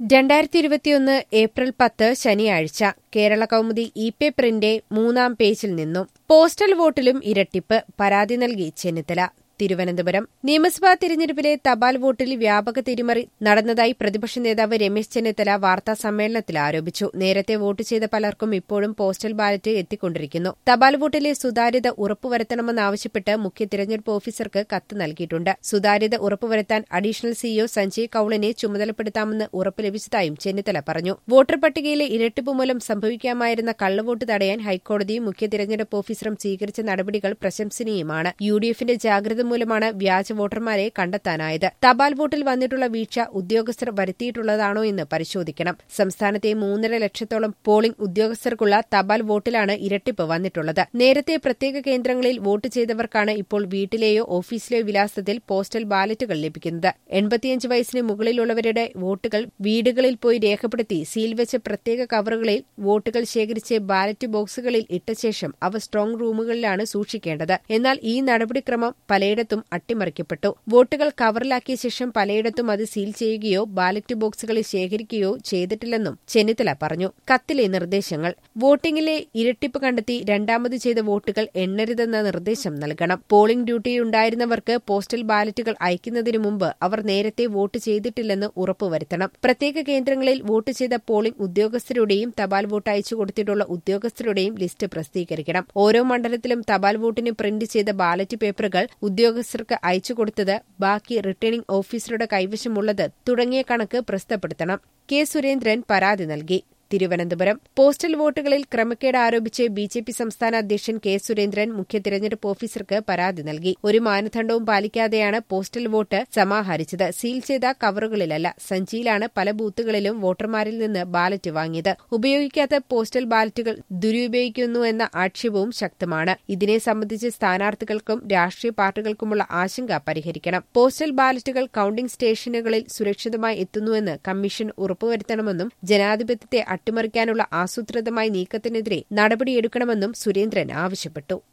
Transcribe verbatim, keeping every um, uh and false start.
രണ്ടായിരത്തി ഇരുപത്തിയൊന്ന് ഏപ്രിൽ പത്ത് ശനിയാഴ്ച കേരള കൗമുദി ഇ പേപ്പറിന്റെ മൂന്നാം പേജിൽ നിന്നും പോസ്റ്റൽ വോട്ടിലും ഇരട്ടിപ്പ് പരാതി നൽകി ചെന്നിത്തല തിരുവനന്തപുരം നിയമസഭാ തിരഞ്ഞെടുപ്പിലെ തപാൽ വോട്ടിൽ വ്യാപക തിരിമറി നടന്നതായി പ്രതിപക്ഷ നേതാവ് രമേശ് ചെന്നിത്തല വാർത്താ സമ്മേളനത്തിൽ ആരോപിച്ചു. നേരത്തെ വോട്ട് ചെയ്ത പലർക്കും ഇപ്പോഴും പോസ്റ്റൽ ബാലറ്റ് എത്തിക്കൊണ്ടിരിക്കുന്നു. തപാൽ വോട്ടിലെ സുതാര്യത ഉറപ്പുവരുത്തണമെന്നാവശ്യപ്പെട്ട് മുഖ്യ തിരഞ്ഞെടുപ്പ് ഓഫീസർക്ക് കത്ത് നൽകിയിട്ടുണ്ട്. സുതാര്യത ഉറപ്പുവരുത്താൻ അഡീഷണൽ സിഇഒ സഞ്ജയ് കൌളിനെ ചുമതലപ്പെടുത്താമെന്ന് ഉറപ്പ് ലഭിച്ചതായും ചെന്നിത്തല പറഞ്ഞു. വോട്ടർ പട്ടികയിലെ ഇരട്ടിപ്പ് മൂലം സംഭവിക്കാമായിരുന്ന കള്ളവോട്ട് തടയാൻ ഹൈക്കോടതിയും മുഖ്യ തിരഞ്ഞെടുപ്പ് ഓഫീസറും സ്വീകരിച്ച നടപടികൾ പ്രശംസനീയമാണ്. യു ഡി എഫിന്റെ ജാഗ്രത മൂലമാണ് വ്യാജ വോട്ടർമാരെ കണ്ടെത്താനായത്. തപാൽ വോട്ടിൽ വന്നിട്ടുള്ള വീഴ്ച ഉദ്യോഗസ്ഥർ വരുത്തിയിട്ടുള്ളതാണോ എന്ന് പരിശോധിക്കണം. സംസ്ഥാനത്തെ മൂന്നര ലക്ഷത്തോളം പോളിംഗ് ഉദ്യോഗസ്ഥർക്കുള്ള തപാൽ വോട്ടിലാണ് ഇരട്ടിപ്പ് വന്നിട്ടുള്ളത്. നേരത്തെ പ്രത്യേക കേന്ദ്രങ്ങളിൽ വോട്ട് ചെയ്തവർക്കാണ് ഇപ്പോൾ വീട്ടിലെയോ ഓഫീസിലെയോ വിലാസത്തിൽ പോസ്റ്റൽ ബാലറ്റുകൾ ലഭിക്കുന്നത്. എൺപത്തിയഞ്ച് വയസ്സിന് മുകളിലുള്ളവരുടെ വോട്ടുകൾ വീടുകളിൽ പോയി രേഖപ്പെടുത്തി സീൽ വെച്ച പ്രത്യേക കവറുകളിൽ വോട്ടുകൾ ശേഖരിച്ച് ബാലറ്റ് ബോക്സുകളിൽ ഇട്ട ശേഷം അവ സ്ട്രോങ് റൂമുകളിലാണ് സൂക്ഷിക്കേണ്ടത്. എന്നാൽ ഈ നടപടിക്രമം പലയിടത്തും അട്ടിമറിക്കപ്പെട്ടു. വോട്ടുകൾ കവറിലാക്കിയ ശേഷം പലയിടത്തും അത് സീൽ ചെയ്യുകയോ ബാലറ്റ് ബോക്സുകളിൽ ശേഖരിക്കുകയോ ചെയ്തിട്ടില്ലെന്നും ചെന്നിത്തല പറഞ്ഞു. കത്തിലെ നിർദ്ദേശങ്ങൾ വോട്ടിംഗിലെ ഇരട്ടിപ്പ് കണ്ടെത്തി രണ്ടാമത് ചെയ്ത വോട്ടുകൾ എണ്ണരുതെന്ന നിർദ്ദേശം നൽകണം. പോളിംഗ് ഡ്യൂട്ടിയിലുണ്ടായിരുന്നവർക്ക് പോസ്റ്റൽ ബാലറ്റുകൾ അയക്കുന്നതിനു മുമ്പ് അവർ നേരത്തെ വോട്ട് ചെയ്തിട്ടില്ലെന്ന് ഉറപ്പുവരുത്തണം. പ്രത്യേക കേന്ദ്രങ്ങളിൽ വോട്ട് ചെയ്ത പോളിംഗ് ഉദ്യോഗസ്ഥരുടെയും തപാൽ വോട്ട് അയച്ചു കൊടുത്തിട്ടുള്ള ഉദ്യോഗസ്ഥരുടെയും ലിസ്റ്റ് പ്രസിദ്ധീകരിക്കണം. ഓരോ മണ്ഡലത്തിലും തപാൽ വോട്ടിന് പ്രിന്റ് ചെയ്ത ബാലറ്റ് പേപ്പറുകൾ ഉദ്യോഗസ്ഥർക്ക് അയച്ചുകൊടുത്തത്, ബാക്കി റിട്ടേണിംഗ് ഓഫീസറുടെ കൈവശമുള്ളത് തുടങ്ങിയ കണക്ക് പ്രസിദ്ധപ്പെടുത്തണം. കെ സുരേന്ദ്രൻ പരാതി നൽകി. തിരുവനന്തപുരം പോസ്റ്റൽ വോട്ടുകളിൽ ക്രമക്കേട് ആരോപിച്ച് ബി ജെ പി സംസ്ഥാന അധ്യക്ഷൻ കെ സുരേന്ദ്രൻ മുഖ്യ തിരഞ്ഞെടുപ്പ് ഓഫീസർക്ക് പരാതി നൽകി. ഒരു മാനദണ്ഡവും പാലിക്കാതെയാണ് പോസ്റ്റൽ വോട്ട് സമാഹരിച്ചത്. സീൽ ചെയ്ത കവറുകളിലല്ല, സഞ്ചിയിലാണ് പല ബൂത്തുകളിലും വോട്ടർമാരിൽ നിന്ന് ബാലറ്റ് വാങ്ങിയത്. ഉപയോഗിക്കാത്ത പോസ്റ്റൽ ബാലറ്റുകൾ ദുരുപയോഗിക്കുന്നുവെന്ന ആക്ഷേപവും ശക്തമാണ്. ഇതിനെ സംബന്ധിച്ച് സ്ഥാനാർത്ഥികൾക്കും രാഷ്ട്രീയ പാർട്ടികൾക്കുമുള്ള ആശങ്ക പരിഹരിക്കണം. പോസ്റ്റൽ ബാലറ്റുകൾ കൌണ്ടിംഗ് സ്റ്റേഷനുകളിൽ സുരക്ഷിതമായി എത്തുന്നുവെന്ന് കമ്മീഷൻ ഉറപ്പുവരുത്തണമെന്നും ജനാധിപത്യത്തെ അട്ടിമറിക്കാനുള്ള ആസൂത്രിതമായ നീക്കത്തിനെതിരെ നടപടിയെടുക്കണമെന്നും സുരേന്ദ്രൻ ആവശ്യപ്പെട്ടു.